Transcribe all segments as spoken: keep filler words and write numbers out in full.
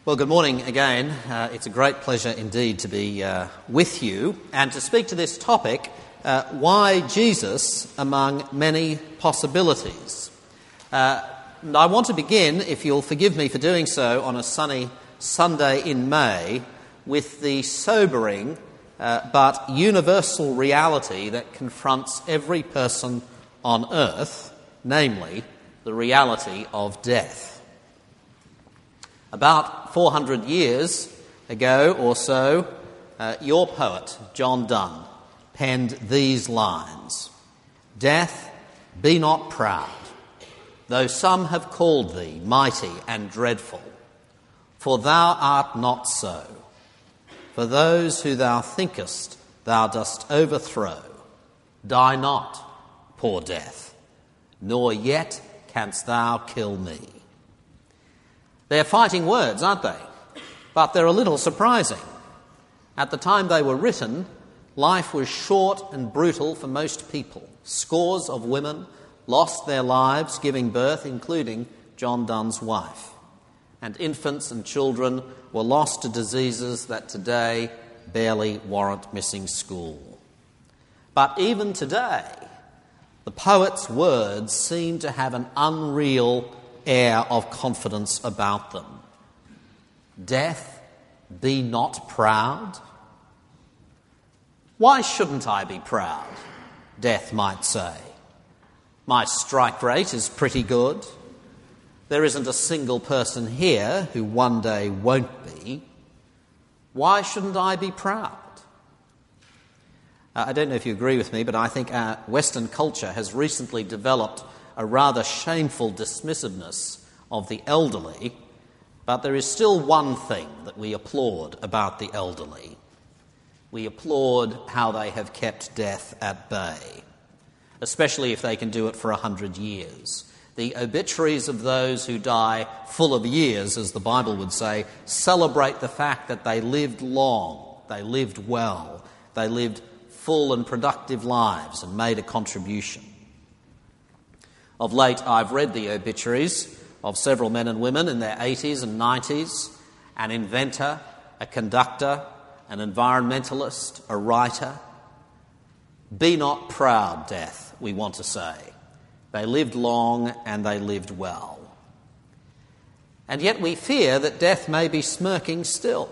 Well, good morning again. Uh, it's a great pleasure indeed to be uh, with you and to speak to this topic, uh, why Jesus among many possibilities. Uh, and I want to begin, if you'll forgive me for doing so, on a sunny Sunday in May with the sobering uh, but universal reality that confronts every person on earth, namely the reality of death. About four hundred years ago or so, uh, your poet, John Donne, penned these lines: "Death, be not proud, though some have called thee mighty and dreadful, for thou art not so. For those who thou thinkest thou dost overthrow, die not, poor death, nor yet canst thou kill me." They're fighting words, aren't they? But they're a little surprising. At the time they were written, life was short and brutal for most people. Scores of women lost their lives giving birth, including John Donne's wife. And infants and children were lost to diseases that today barely warrant missing school. But even today, the poet's words seem to have an unreal air of confidence about them. Death, be not proud. Why shouldn't I be proud? Death might say. My strike rate is pretty good. There isn't a single person here who one day won't be. Why shouldn't I be proud? Uh, I don't know if you agree with me, but I think our Western culture has recently developed a rather shameful dismissiveness of the elderly, but there is still one thing that we applaud about the elderly. We applaud how they have kept death at bay, especially if they can do it for a hundred years. The obituaries of those who die full of years, as the Bible would say, celebrate the fact that they lived long, they lived well, they lived full and productive lives and made a contribution. Of late, I've read the obituaries of several men and women in their eighties and nineties, an inventor, a conductor, an environmentalist, a writer. Be not proud, death, we want to say. They lived long and they lived well. And yet we fear that death may be smirking still.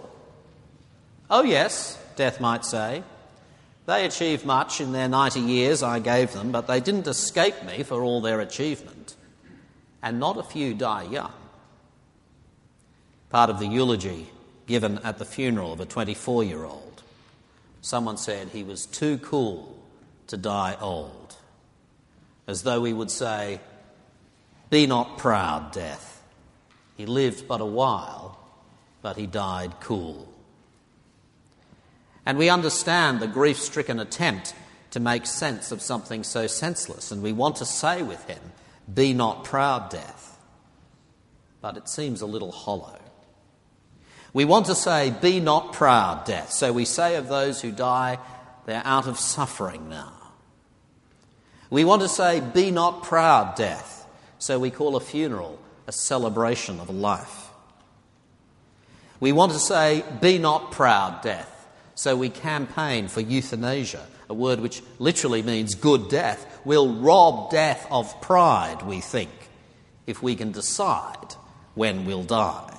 Oh yes, death might say. They achieved much in their ninety years I gave them, but they didn't escape me for all their achievement. And not a few die young. Part of the eulogy given at the funeral of a twenty-four-year-old, someone said he was too cool to die old. As though we would say, be not proud, death. He lived but a while, but he died cool. And we understand the grief-stricken attempt to make sense of something so senseless, and we want to say with him, be not proud, death. But it seems a little hollow. We want to say, be not proud, death. So we say of those who die, they're out of suffering now. We want to say, be not proud, death. So we call a funeral a celebration of a life. We want to say, be not proud, death. So we campaign for euthanasia, a word which literally means good death. We'll rob death of pride, we think, if we can decide when we'll die.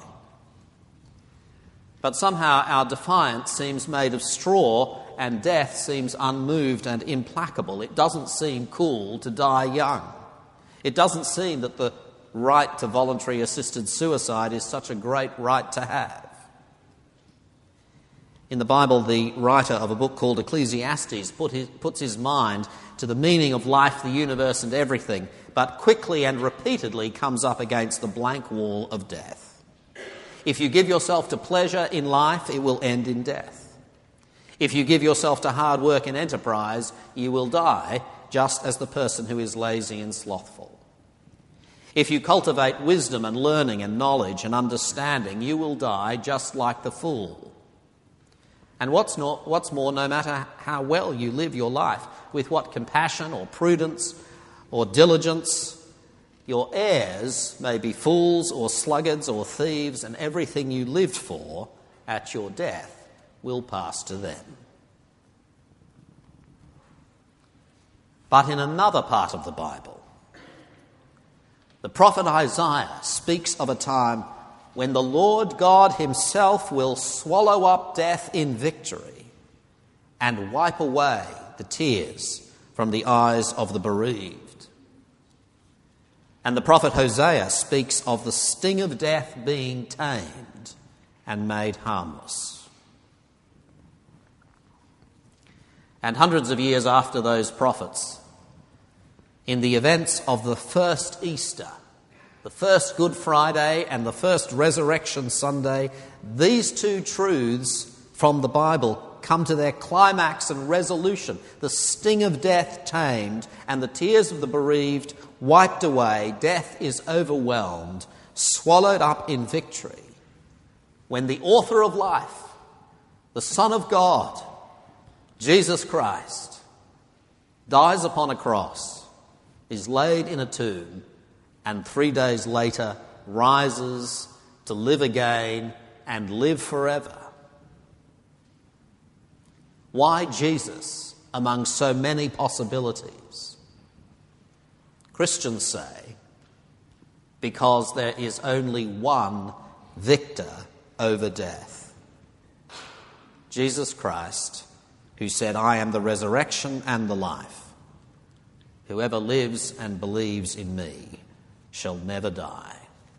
But somehow our defiance seems made of straw and death seems unmoved and implacable. It doesn't seem cool to die young. It doesn't seem that the right to voluntary assisted suicide is such a great right to have. In the Bible, the writer of a book called Ecclesiastes put his, puts his mind to the meaning of life, the universe and everything, but quickly and repeatedly comes up against the blank wall of death. If you give yourself to pleasure in life, it will end in death. If you give yourself to hard work and enterprise, you will die, just as the person who is lazy and slothful. If you cultivate wisdom and learning and knowledge and understanding, you will die just like the fool. And what's, not, what's more, no matter how well you live your life, with what compassion or prudence or diligence, Your heirs may be fools or sluggards or thieves, and everything you lived for at your death will pass to them. But in another part of the Bible, the prophet Isaiah speaks of a time when the Lord God himself will swallow up death in victory and wipe away the tears from the eyes of the bereaved. And the prophet Hosea speaks of the sting of death being tamed and made harmless. And hundreds of years after those prophets, in the events of the first Easter, the first Good Friday and the first Resurrection Sunday, these two truths from the Bible come to their climax and resolution. The sting of death tamed and the tears of the bereaved wiped away. Death is overwhelmed, swallowed up in victory, when the author of life, the Son of God, Jesus Christ, dies upon a cross, is laid in a tomb, and three days later rises to live again and live forever. Why Jesus among so many possibilities? Christians say, because there is only one victor over death. Jesus Christ, who said, "I am the resurrection and the life. Whoever lives and believes in me shall never die."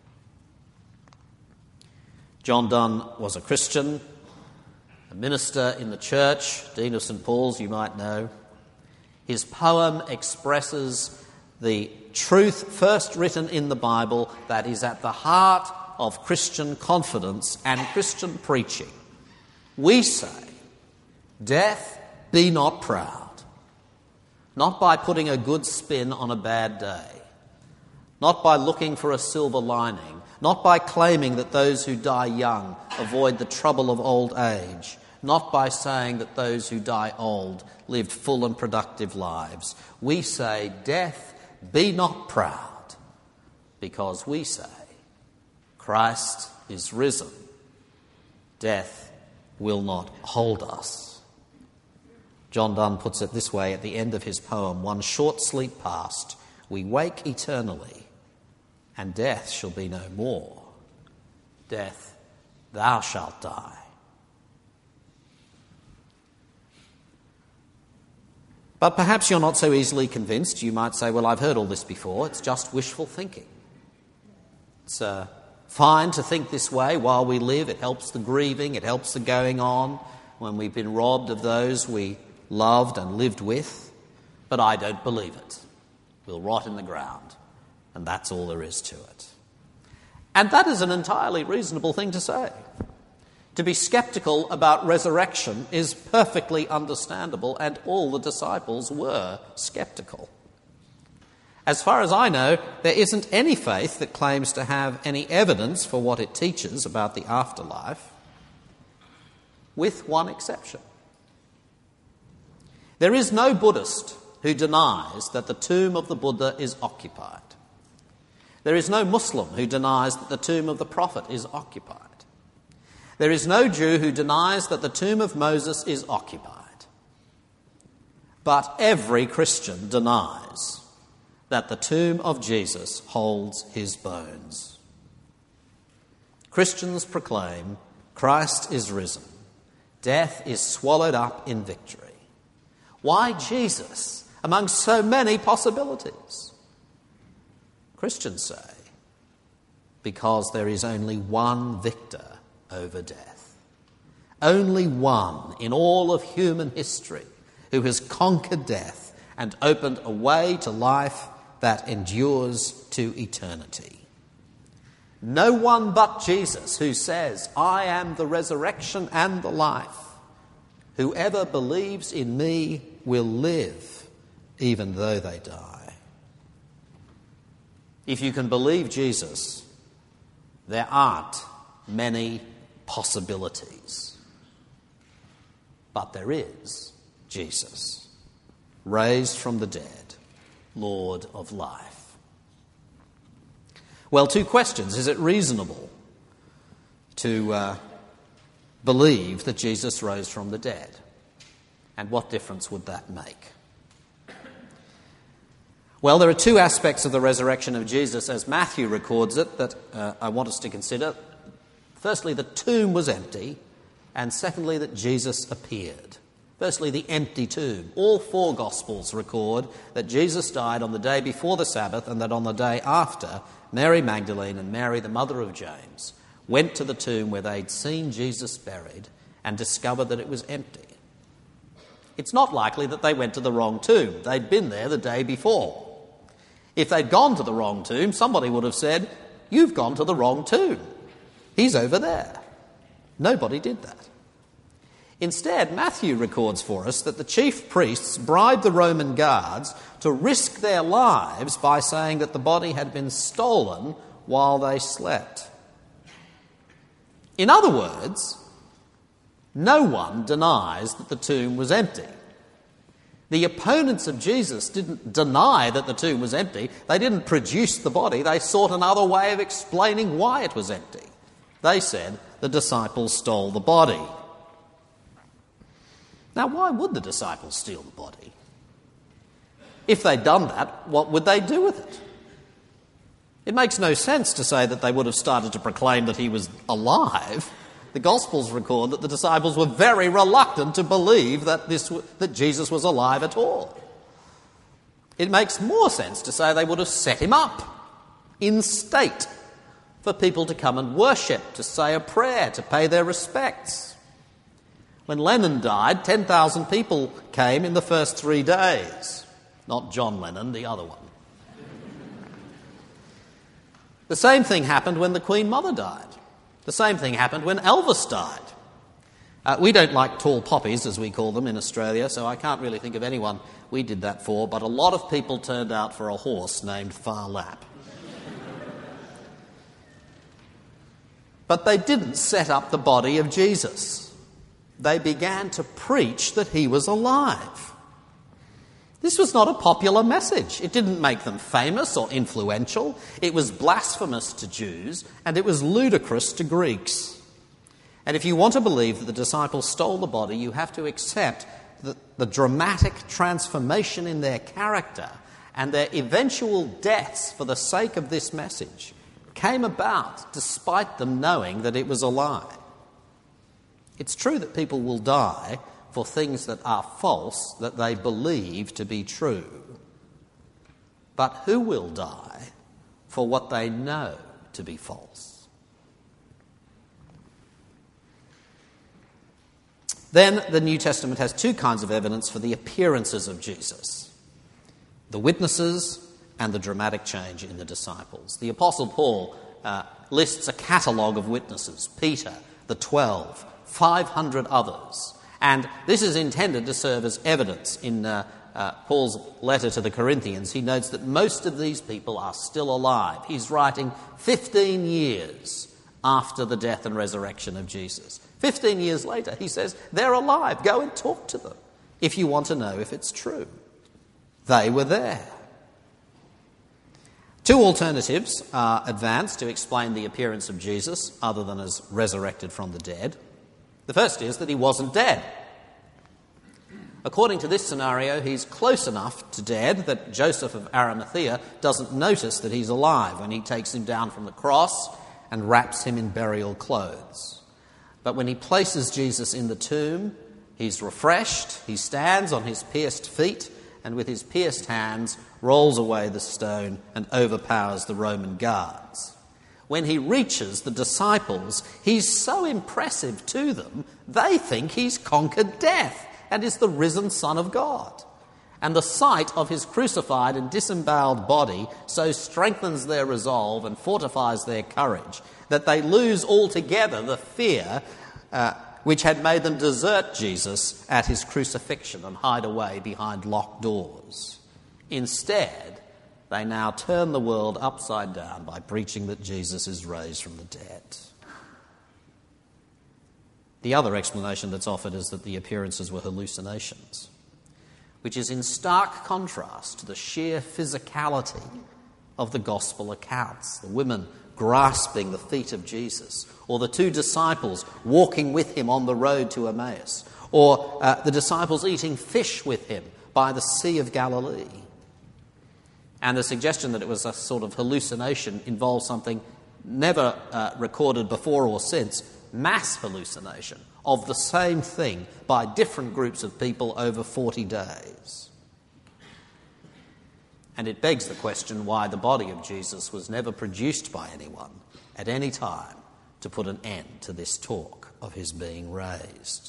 John Donne was a Christian, a minister in the church, Dean of Saint Paul's, you might know. His poem expresses the truth first written in the Bible that is at the heart of Christian confidence and Christian preaching. We say, "Death, be not proud," not by putting a good spin on a bad day, not by looking for a silver lining, not by claiming that those who die young avoid the trouble of old age, not by saying that those who die old lived full and productive lives. We say, "Death, be not proud," because we say, Christ is risen. Death will not hold us. John Donne puts it this way at the end of his poem, "One short sleep past, we wake eternally, and death shall be no more. Death, thou shalt die." But perhaps you're not so easily convinced. You might say, "Well, I've heard all this before. It's just wishful thinking. It's uh, fine to think this way while we live. It helps the grieving. It helps the going on when we've been robbed of those we loved and lived with. But I don't believe it. We'll rot in the ground, and that's all there is to it." And that is an entirely reasonable thing to say. To be sceptical about resurrection is perfectly understandable, and all the disciples were sceptical. As far as I know, there isn't any faith that claims to have any evidence for what it teaches about the afterlife, with one exception. There is no Buddhist who denies that the tomb of the Buddha is occupied. There is no Muslim who denies that the tomb of the Prophet is occupied. There is no Jew who denies that the tomb of Moses is occupied. But every Christian denies that the tomb of Jesus holds his bones. Christians proclaim Christ is risen. Death is swallowed up in victory. Why Jesus among so many possibilities? Christians say, because there is only one victor over death. Only one in all of human history who has conquered death and opened a way to life that endures to eternity. No one but Jesus who says, "I am the resurrection and the life. Whoever believes in me will live, even though they die." If you can believe Jesus, there aren't many possibilities. But there is Jesus, raised from the dead, Lord of life. Well, two questions. Is it reasonable to uh, believe that Jesus rose from the dead? And what difference would that make? Well, there are two aspects of the resurrection of Jesus, as Matthew records it, that uh, I want us to consider. Firstly, the tomb was empty, and secondly, that Jesus appeared. Firstly, the empty tomb. All four Gospels record that Jesus died on the day before the Sabbath, and that on the day after, Mary Magdalene and Mary, the mother of James, went to the tomb where they'd seen Jesus buried and discovered that it was empty. It's not likely that they went to the wrong tomb. They'd been there the day before. If they'd gone to the wrong tomb, somebody would have said, "You've gone to the wrong tomb. He's over there." Nobody did that. Instead, Matthew records for us that the chief priests bribed the Roman guards to risk their lives by saying that the body had been stolen while they slept. In other words, no one denies that the tomb was empty. The opponents of Jesus didn't deny that the tomb was empty. They didn't produce the body. They sought another way of explaining why it was empty. They said the disciples stole the body. Now, why would the disciples steal the body? If they'd done that, what would they do with it? It makes no sense to say that they would have started to proclaim that he was alive. The Gospels record that the disciples were very reluctant to believe that this that Jesus was alive at all. It makes more sense to say they would have set him up in state for people to come and worship, to say a prayer, to pay their respects. When Lennon died, ten thousand people came in the first three days. Not John Lennon, the other one. The same thing happened when the Queen Mother died. The same thing happened when Elvis died. Uh, we don't like tall poppies, as we call them in Australia, so I can't really think of anyone we did that for, but a lot of people turned out for a horse named Phar Lap. But they didn't set up the body of Jesus. They began to preach that he was alive. This was not a popular message. It didn't make them famous or influential. It was blasphemous to Jews, and it was ludicrous to Greeks. And if you want to believe that the disciples stole the body, you have to accept that the dramatic transformation in their character and their eventual deaths for the sake of this message came about despite them knowing that it was a lie. It's true that people will die for things that are false that they believe to be true. But who will die for what they know to be false? Then the New Testament has two kinds of evidence for the appearances of Jesus: the witnesses and the dramatic change in the disciples. The Apostle Paul uh, lists a catalogue of witnesses: Peter, the twelve, five hundred others. And this is intended to serve as evidence. In uh, uh, Paul's letter to the Corinthians, he notes that most of these people are still alive. He's writing fifteen years after the death and resurrection of Jesus. fifteen years later, he says, they're alive. Go and talk to them if you want to know if it's true. They were there. Two alternatives are advanced to explain the appearance of Jesus other than as resurrected from the dead. The first is that he wasn't dead. According to this scenario, he's close enough to dead that Joseph of Arimathea doesn't notice that he's alive when he takes him down from the cross and wraps him in burial clothes. But when he places Jesus in the tomb, he's refreshed, he stands on his pierced feet, and with his pierced hands rolls away the stone and overpowers the Roman guards. When he reaches the disciples, he's so impressive to them, they think he's conquered death and is the risen Son of God. And the sight of his crucified and disemboweled body so strengthens their resolve and fortifies their courage that they lose altogether the fear uh, which had made them desert Jesus at his crucifixion and hide away behind locked doors. Instead, they now turn the world upside down by preaching that Jesus is raised from the dead. The other explanation that's offered is that the appearances were hallucinations, which is in stark contrast to the sheer physicality of the gospel accounts. The women grasping the feet of Jesus, or the two disciples walking with him on the road to Emmaus, or uh, the disciples eating fish with him by the Sea of Galilee. And the suggestion that it was a sort of hallucination involves something never uh, recorded before or since, mass hallucination of the same thing by different groups of people over forty days. And it begs the question why the body of Jesus was never produced by anyone at any time to put an end to this talk of his being raised.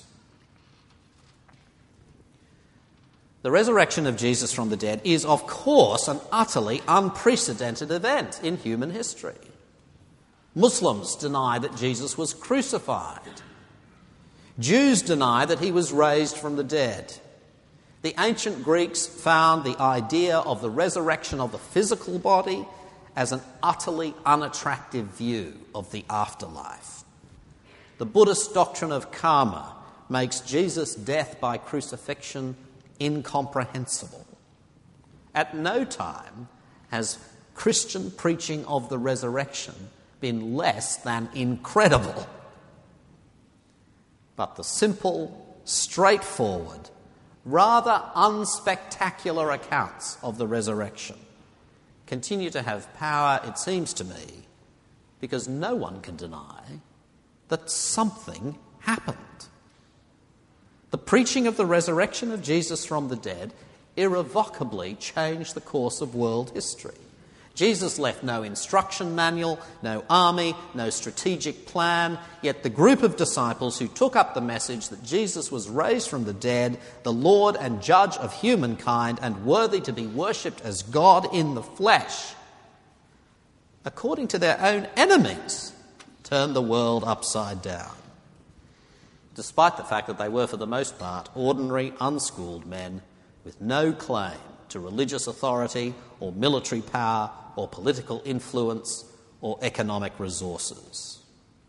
The resurrection of Jesus from the dead is, of course, an utterly unprecedented event in human history. Muslims deny that Jesus was crucified. Jews deny that he was raised from the dead. The ancient Greeks found the idea of the resurrection of the physical body as an utterly unattractive view of the afterlife. The Buddhist doctrine of karma makes Jesus' death by crucifixion incomprehensible. At no time has Christian preaching of the resurrection been less than incredible. But the simple, straightforward, rather unspectacular accounts of the resurrection continue to have power, it seems to me, because no one can deny that something happened. The preaching of the resurrection of Jesus from the dead irrevocably changed the course of world history. Jesus left no instruction manual, no army, no strategic plan, yet the group of disciples who took up the message that Jesus was raised from the dead, the Lord and Judge of humankind, and worthy to be worshipped as God in the flesh, according to their own enemies, turned the world upside down. Despite the fact that they were, for the most part, ordinary, unschooled men with no claim to religious authority or military power or political influence or economic resources.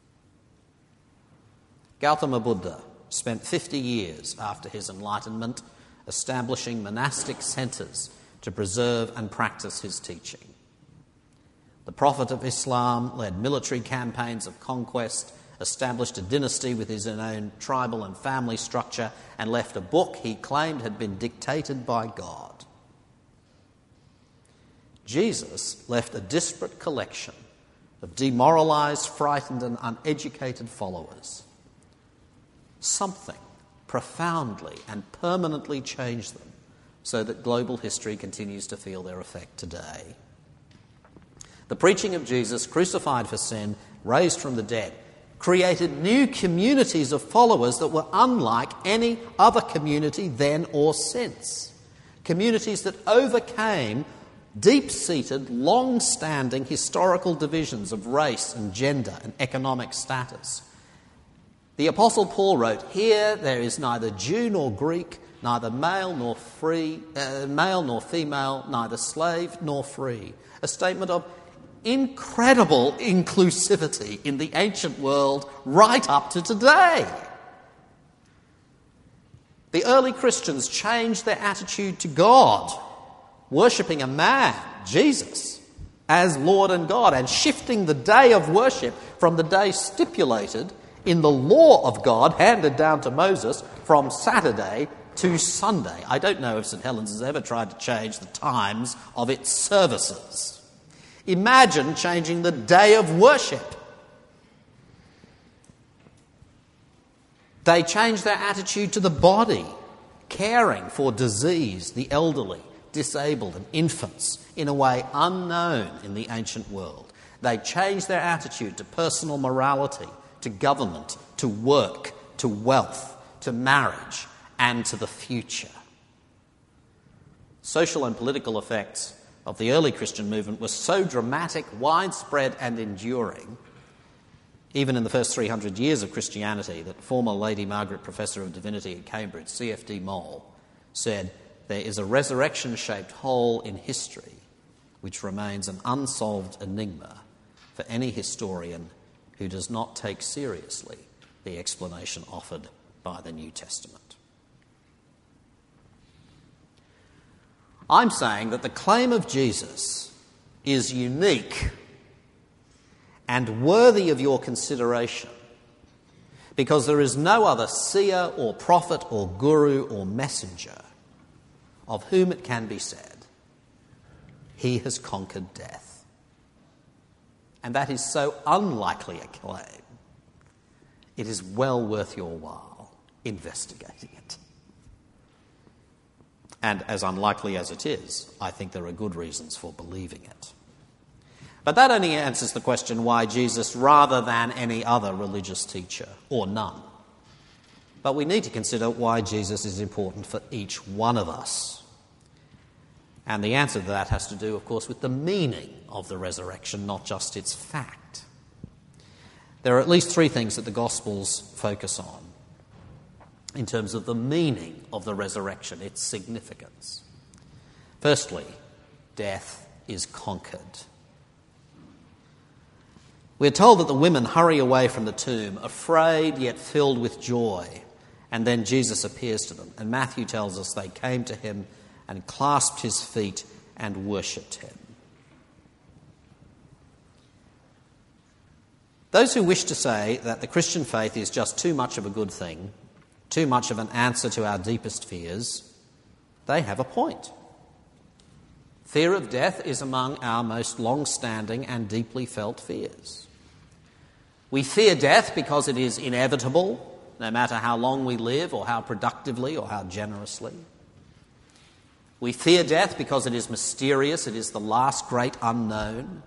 Gautama Buddha spent fifty years after his enlightenment establishing monastic centres to preserve and practice his teaching. The Prophet of Islam led military campaigns of conquest, established a dynasty with his own tribal and family structure, and left a book he claimed had been dictated by God. Jesus left a disparate collection of demoralised, frightened and uneducated followers. Something profoundly and permanently changed them so that global history continues to feel their effect today. The preaching of Jesus, crucified for sin, raised from the dead, created new communities of followers that were unlike any other community then or since. Communities that overcame deep-seated, long-standing historical divisions of race and gender and economic status. The Apostle Paul wrote, "Here there is neither Jew nor Greek, neither male nor free, uh, male nor female, neither slave nor free." A statement of incredible inclusivity in the ancient world right up to today. The early Christians changed their attitude to God, worshipping a man, Jesus, as Lord and God, and shifting the day of worship from the day stipulated in the law of God handed down to Moses from Saturday to Sunday. I don't know if St Helens has ever tried to change the times of its services. Imagine changing the day of worship. They changed their attitude to the body, caring for diseased, the elderly, disabled and infants in a way unknown in the ancient world. They changed their attitude to personal morality, to government, to work, to wealth, to marriage, and to the future. Social and political effects of the early Christian movement were so dramatic, widespread and enduring, even in the first three hundred years of Christianity, that former Lady Margaret Professor of Divinity at Cambridge, C F D Mole, said, "There is a resurrection-shaped hole in history which remains an unsolved enigma for any historian who does not take seriously the explanation offered by the New Testament." I'm saying that the claim of Jesus is unique and worthy of your consideration, because there is no other seer or prophet or guru or messenger of whom it can be said, he has conquered death. And that is so unlikely a claim, it is well worth your while investigating it. And as unlikely as it is, I think there are good reasons for believing it. But that only answers the question why Jesus rather than any other religious teacher, or none. But we need to consider why Jesus is important for each one of us. And the answer to that has to do, of course, with the meaning of the resurrection, not just its fact. There are at least three things that the Gospels focus on in terms of the meaning of the resurrection, its significance. Firstly, death is conquered. We're told that the women hurry away from the tomb, afraid yet filled with joy, and then Jesus appears to them. And Matthew tells us they came to him and clasped his feet and worshipped him. Those who wish to say that the Christian faith is just too much of a good thing, too much of an answer to our deepest fears, they have a point. Fear of death is among our most long-standing and deeply felt fears. We fear death because it is inevitable, no matter how long we live or how productively or how generously. We fear death because it is mysterious, it is the last great unknown.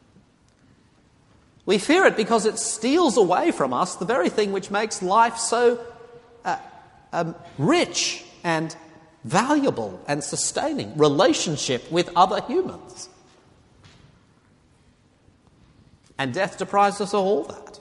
We fear it because it steals away from us the very thing which makes life so uh, um, rich and valuable and sustaining, relationship with other humans. And death deprives us of all that.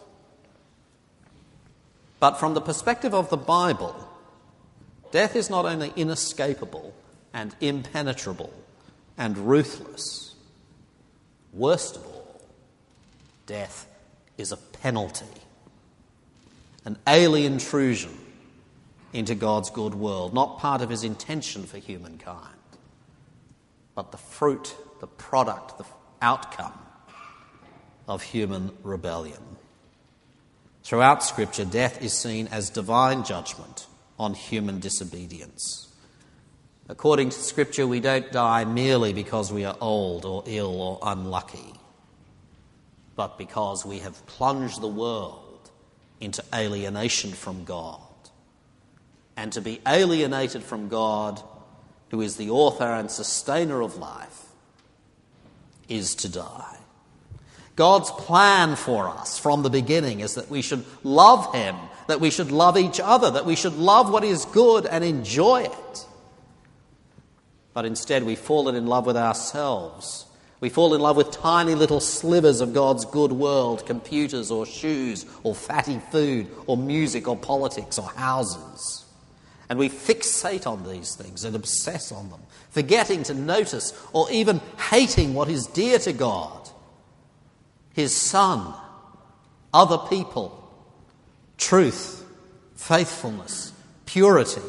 But from the perspective of the Bible, death is not only inescapable and impenetrable and ruthless. Worst of all, death is a penalty, an alien intrusion into God's good world, not part of his intention for humankind, but the fruit, the product, the outcome of human rebellion. Throughout Scripture, death is seen as divine judgment on human disobedience. According to Scripture, we don't die merely because we are old or ill or unlucky, but because we have plunged the world into alienation from God. And to be alienated from God, who is the author and sustainer of life, is to die. God's plan for us from the beginning is that we should love him, that we should love each other, that we should love what is good and enjoy it. But instead we've fallen in love with ourselves. We fall in love with tiny little slivers of God's good world, computers or shoes or fatty food or music or politics or houses. And we fixate on these things and obsess on them, forgetting to notice or even hating what is dear to God. His Son, other people, truth, faithfulness, purity.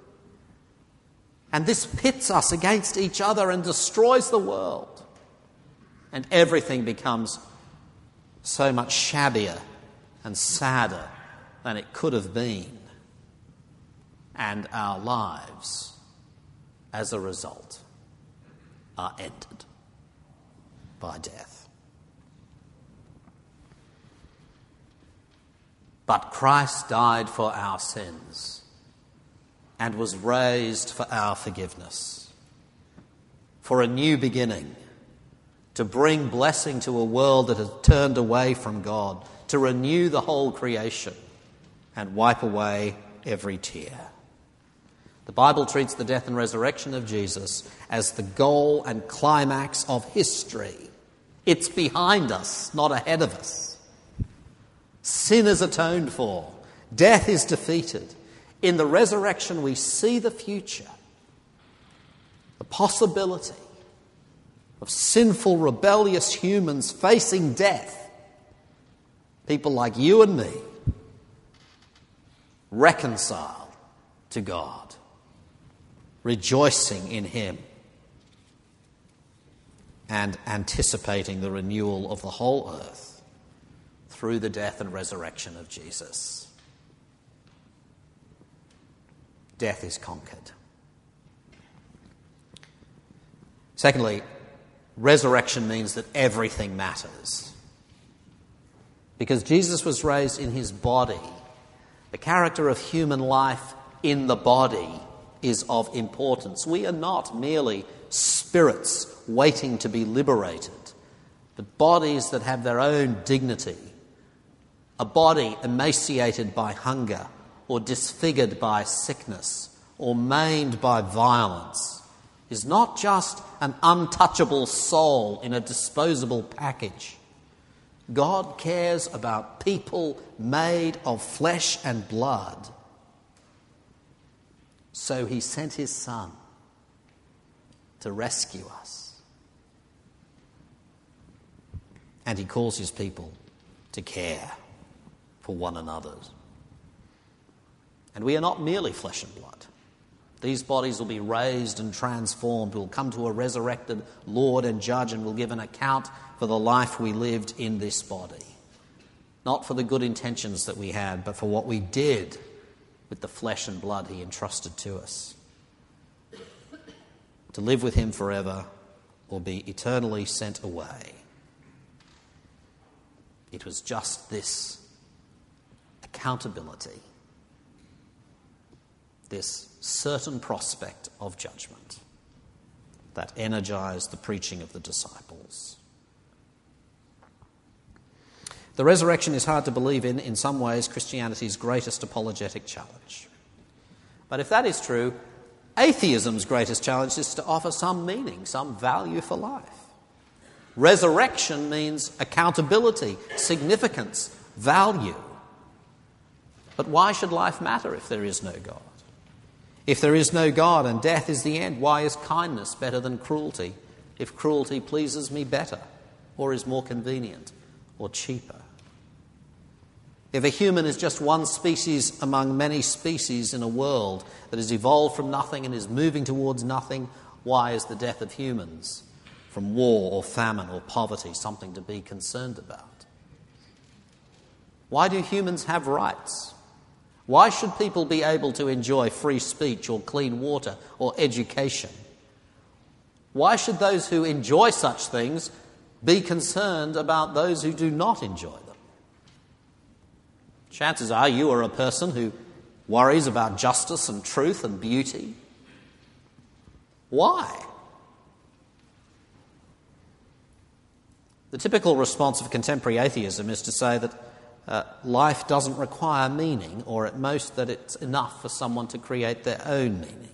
And this pits us against each other and destroys the world. And everything becomes so much shabbier and sadder than it could have been. And our lives, as a result, are ended by death. But Christ died for our sins and was raised for our forgiveness, for a new beginning, to bring blessing to a world that had turned away from God, to renew the whole creation and wipe away every tear. The Bible treats the death and resurrection of Jesus as the goal and climax of history. It's behind us, not ahead of us. Sin is atoned for. Death is defeated. In the resurrection, we see the future, the possibility of sinful, rebellious humans facing death. People like you and me, reconciled to God, rejoicing in him. and anticipating the renewal of the whole earth through the death and resurrection of Jesus. Death is conquered. Secondly, resurrection means that everything matters. Because Jesus was raised in his body, the character of human life in the body is of importance. We are not merely spirits waiting to be liberated, but bodies that have their own dignity. A body emaciated by hunger, or disfigured by sickness, or maimed by violence, is not just an untouchable soul in a disposable package. God cares about people made of flesh and blood. So he sent his Son to rescue us. And he calls his people to care for one another. And we are not merely flesh and blood. These bodies will be raised and transformed. We'll come to a resurrected Lord and Judge and will give an account for the life we lived in this body. Not for the good intentions that we had, but for what we did with the flesh and blood he entrusted to us. To live with him forever or be eternally sent away. It was just this accountability, this certain prospect of judgment that energized the preaching of the disciples. The resurrection is hard to believe in, in some ways, Christianity's greatest apologetic challenge. But if that is true, atheism's greatest challenge is to offer some meaning, some value for life. Resurrection means accountability, significance, value. But why should life matter if there is no God? If there is no God and death is the end, why is kindness better than cruelty if cruelty pleases me better or is more convenient or cheaper? If a human is just one species among many species in a world that has evolved from nothing and is moving towards nothing, why is the death of humans from war or famine or poverty something to be concerned about? Why do humans have rights? Why should people be able to enjoy free speech or clean water or education? Why should those who enjoy such things be concerned about those who do not enjoy them? Chances are you are a person who worries about justice and truth and beauty. Why? The typical response of contemporary atheism is to say that uh, life doesn't require meaning, or at most that it's enough for someone to create their own meaning.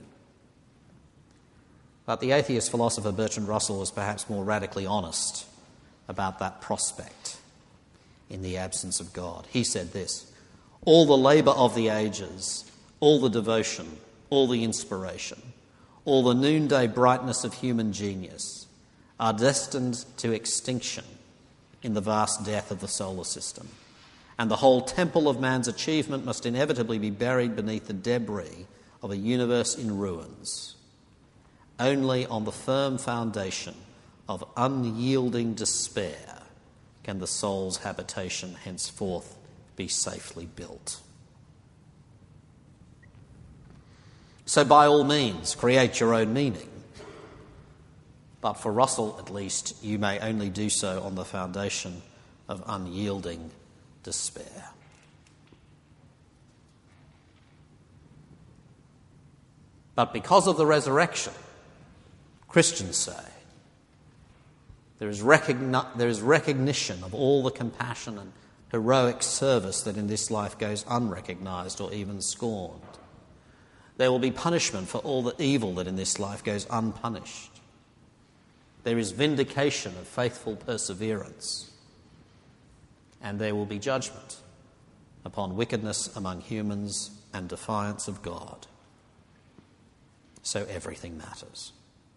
But the atheist philosopher Bertrand Russell was perhaps more radically honest about that prospect in the absence of God. He said this: all the labour of the ages, all the devotion, all the inspiration, all the noonday brightness of human genius are destined to extinction in the vast death of the solar system. And the whole temple of man's achievement must inevitably be buried beneath the debris of a universe in ruins. Only on the firm foundation of unyielding despair can the soul's habitation henceforth be safely built. So by all means, create your own meaning. But for Russell, at least, you may only do so on the foundation of unyielding despair. But because of the resurrection, Christians say, there is, recogni- there is recognition of all the compassion and heroic service that in this life goes unrecognised or even scorned. There will be punishment for all the evil that in this life goes unpunished. There is vindication of faithful perseverance. And there will be judgment upon wickedness among humans and defiance of God. So everything matters.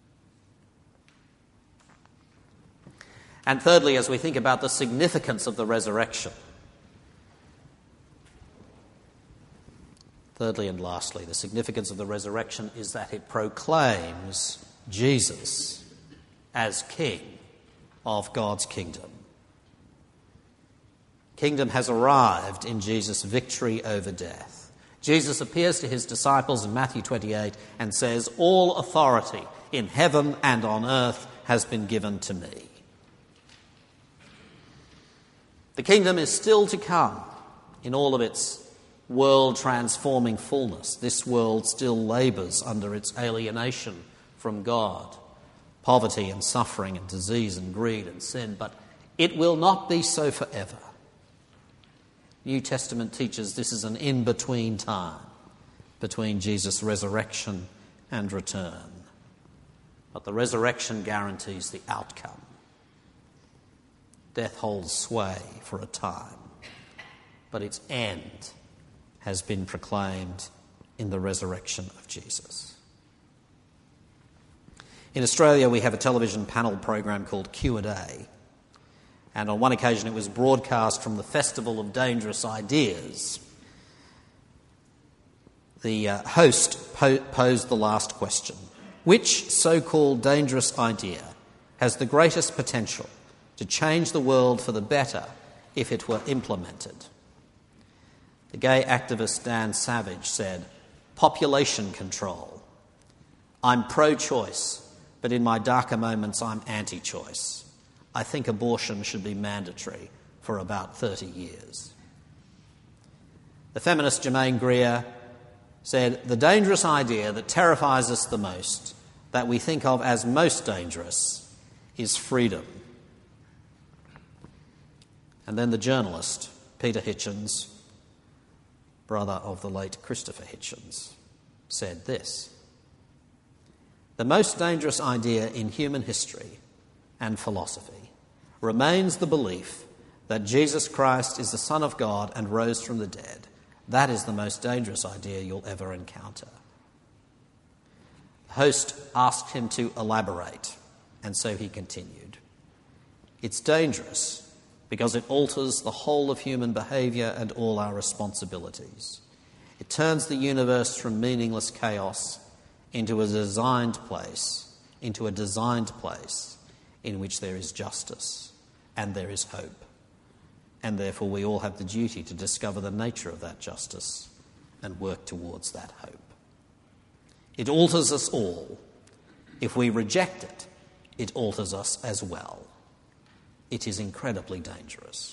And thirdly, as we think about the significance of the resurrection, thirdly and lastly, the significance of the resurrection is that it proclaims Jesus as King of God's kingdom. Kingdom has arrived in Jesus' victory over death. Jesus appears to his disciples in Matthew twenty-eight and says, "All authority in heaven and on earth has been given to me." The kingdom is still to come in all of its world-transforming fullness. This world still labours under its alienation from God, poverty and suffering and disease and greed and sin, but it will not be so forever. New Testament teaches this is an in-between time between Jesus' resurrection and return. But the resurrection guarantees the outcome. Death holds sway for a time, but its end has been proclaimed in the resurrection of Jesus. In Australia, we have a television panel program called Q and A, and on one occasion it was broadcast from the Festival of Dangerous Ideas. The uh, host po- posed the last question: which so-called dangerous idea has the greatest potential to change the world for the better if it were implemented? The gay activist Dan Savage said, "Population control. I'm pro-choice, but in my darker moments I'm anti-choice. I think abortion should be mandatory for about thirty years. The feminist Germaine Greer said, "The dangerous idea that terrifies us the most, that we think of as most dangerous, is freedom." And then the journalist, Peter Hitchens, brother of the late Christopher Hitchens, said this: "The most dangerous idea in human history and philosophy remains the belief that Jesus Christ is the Son of God and rose from the dead. That is the most dangerous idea you'll ever encounter." The host asked him to elaborate, and so he continued, "It's dangerous because it alters the whole of human behaviour and all our responsibilities. It turns the universe from meaningless chaos into a designed place, into a designed place in which there is justice and there is hope. And therefore we all have the duty to discover the nature of that justice and work towards that hope. It alters us all. If we reject it, it alters us as well. It is incredibly dangerous."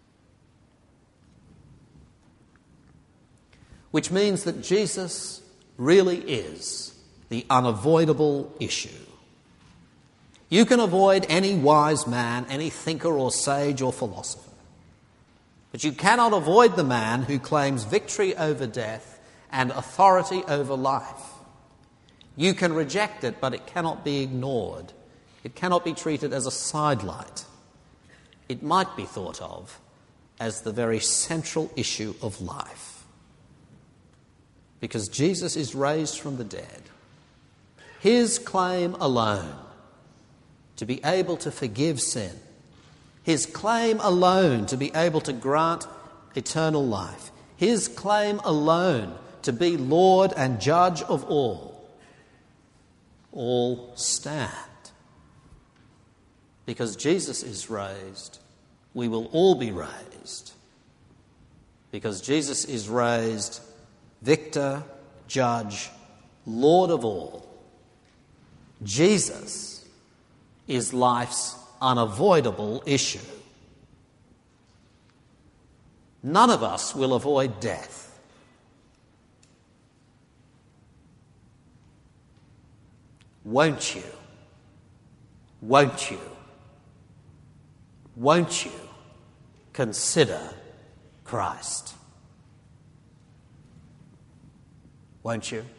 Which means that Jesus really is the unavoidable issue. You can avoid any wise man, any thinker or sage or philosopher, but you cannot avoid the man who claims victory over death and authority over life. You can reject it, but it cannot be ignored. It cannot be treated as a sidelight. It might be thought of as the very central issue of life. Because Jesus is raised from the dead, his claim alone to be able to forgive sin, his claim alone to be able to grant eternal life, his claim alone to be Lord and Judge of all, all stand. Because Jesus is raised, we will all be raised. Because Jesus is raised, victor, judge, Lord of all. Jesus is life's unavoidable issue. None of us will avoid death. Won't you? Won't you? Won't you consider Christ? Won't you?